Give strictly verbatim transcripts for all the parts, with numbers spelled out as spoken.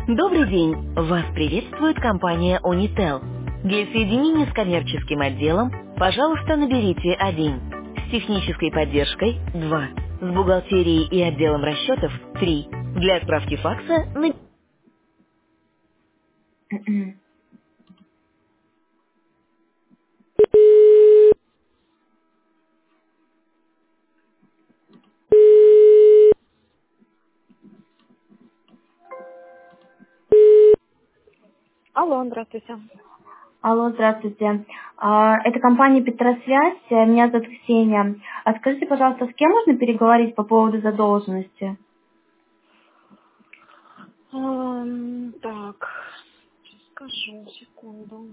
Добрый день! Вас приветствует компания Unitel. Для соединения с коммерческим отделом, пожалуйста, наберите один. С технической поддержкой– два. С бухгалтерией и отделом расчетов– три. Для отправки факса– на... Алло, здравствуйте. Алло, здравствуйте. А, Это компания Петросвязь. э, Меня зовут Ксения. А скажите, пожалуйста, с кем можно переговорить по поводу задолженности? Эм, так, скажу, секунду.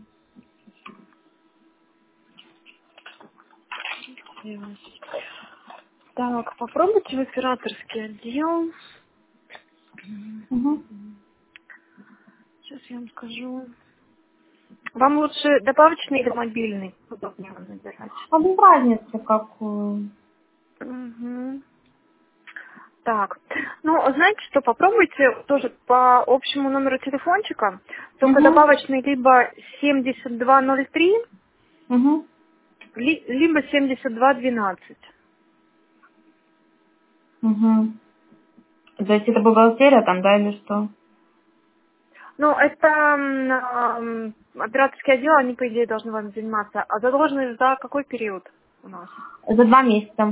Связь. Так, попробуйте в операторский отдел. Угу. Сейчас я вам скажу. Вам лучше добавочный или мобильный? Удобнее вам набирать. А без разницы какую? Мгм. Так, ну, знаете что, попробуйте тоже по общему номеру телефончика, только Угу. добавочный либо семьдесят два ноль три, Угу. ли- либо семьдесят два двенадцать. Угу. То есть это бухгалтерия там, да, или что? Ну, это м, ам, операторский отдел, они, по идее, должны вам заниматься. А задолженность за какой период у нас? За два месяца.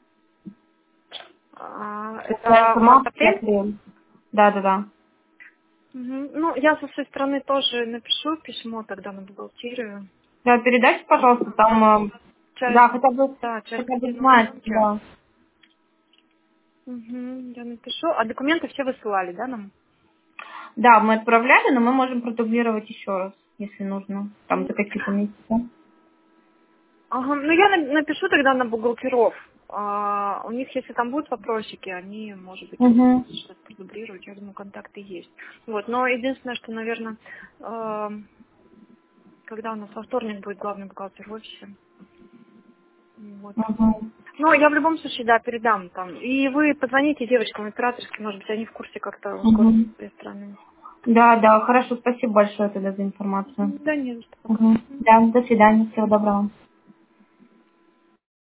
А, это Получается, март и март-апрель? апрель. Да, да, да. Мгм. Ну, я со своей стороны тоже напишу письмо тогда на бухгалтерию. Да, передайте, пожалуйста, там, э, Часть, да, хотя бы, да, часть хотя бы кредитной знать, оценки. да. Мгм, я напишу. А документы все высылали, да, нам? Да, мы отправляли, но мы можем продублировать еще раз, если нужно, там за какие-то месяцы. Ага, ну я на- напишу тогда на бухгалтеров. А, у них, если там будут вопросики, они, может быть, Угу. что-то продублируют. Я думаю, контакты есть. Вот, но единственное, что, наверное, когда у нас во вторник будет главный бухгалтер в офисе. Вот. Угу. Ну, я в любом случае, да, передам там. И вы позвоните девочкам операторским, может быть, они в курсе как-то Угу. ускорить с своей стороны. Да, да, хорошо, спасибо большое тогда за информацию. Да нет, за что, пока. Угу. Да, до свидания, всего доброго.